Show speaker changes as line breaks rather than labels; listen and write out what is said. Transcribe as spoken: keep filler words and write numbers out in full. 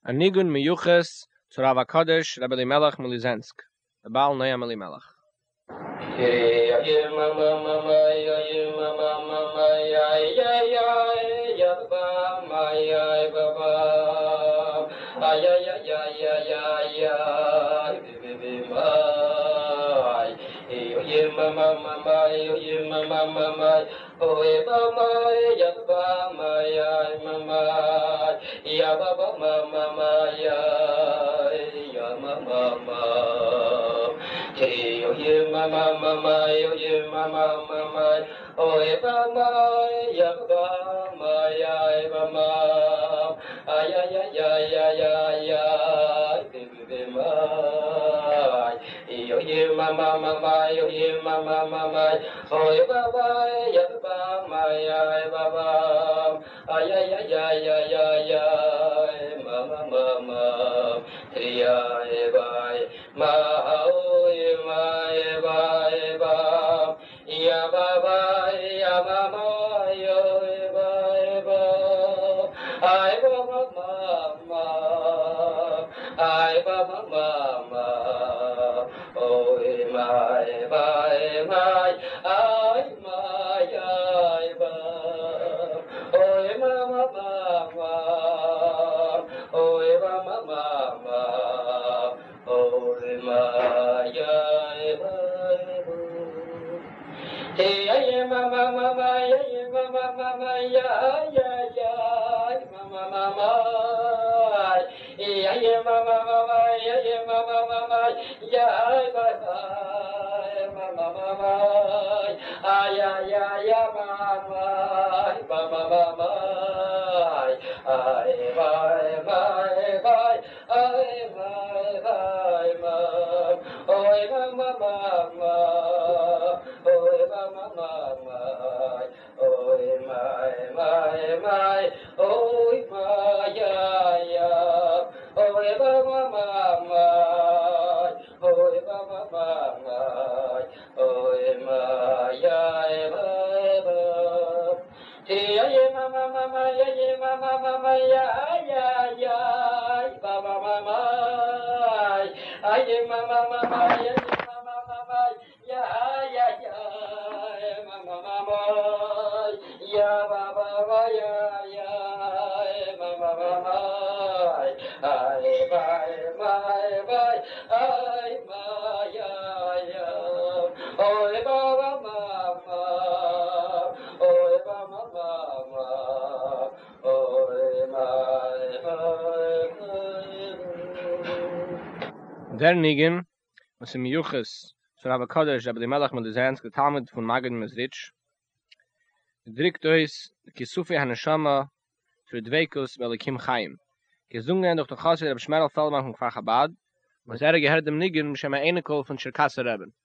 A nigun miyuches zu Rav HaKodesh Rebbe Elimelech Milizensk. The Baal Noam Elimelech. Der Nigen, was im Yuches zu Rav HaKodesh Rebbe Elimelech Milizensk, der Talmud von Magid Mezritch, drückt euch Kisufi Haneshama für Dveikus Velikim Chaim. Gesungen durch den Chassid Rebbe Shmerel Feldman von Kfar Chabad, was er gehört dem Nigen, Mishem Einekol von Cherkasse Rebbe.